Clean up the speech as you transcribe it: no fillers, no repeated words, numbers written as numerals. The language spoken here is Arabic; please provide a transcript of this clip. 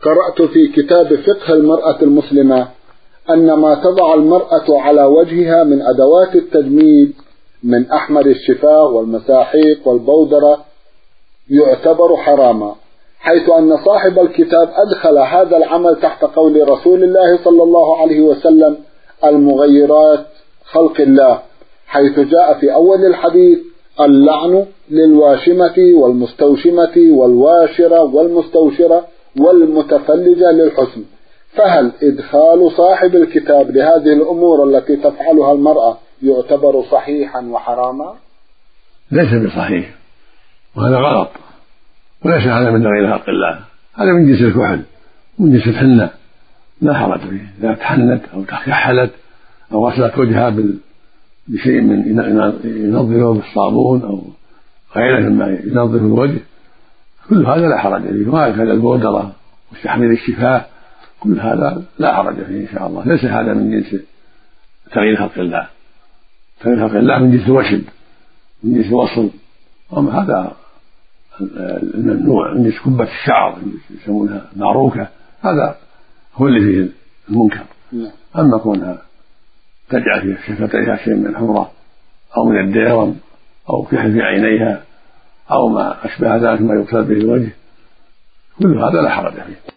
قرأت في كتاب فقه المرأة المسلمة أن ما تضع المرأة على وجهها من أدوات التجميل من أحمر الشفاه والمساحيق والبودرة يعتبر حراما، حيث أن صاحب الكتاب أدخل هذا العمل تحت قول رسول الله صلى الله عليه وسلم: المغيرات خلق الله، حيث جاء في أول الحديث: اللعن للواشمة والمستوشمة والواشرة والمستوشرة والمتفلجة للحسن. فهل إدخال صاحب الكتاب لهذه الأمور التي تفعلها المرأة يعتبر صحيحا وحراما؟ ليس بصحيح، وهذا غلط، وليس هذا من غير خلق الله، هذا من جنس الكحل، من جنس الحنة، لا حرج فيه. إذا تحنت أو تكحلت أو غسلت وجهها بشيء من ينظفه بالصابون أو غيره مما ينظف الوجه، كل هذا لا حرج فيه. وهكذا البودرة وتحميل الشفاه، كل هذا لا حرج فيه إن شاء الله. ليس هذا من جنس تغيير خلق الله. تغيير خلق الله من جنس الوشم، من جنس الوصل، أما هذا النوع من جنس كبة الشعر يسمونها معروكة، هذا هو اللي فيه المنكر. أما كونها تجعل في شفتيها شيء من الحمرة أو من الديرم أو كحل في عينيها أو ما أشبه ذلك ما يغسل به الوجه، كل هذا لا حرج فيه.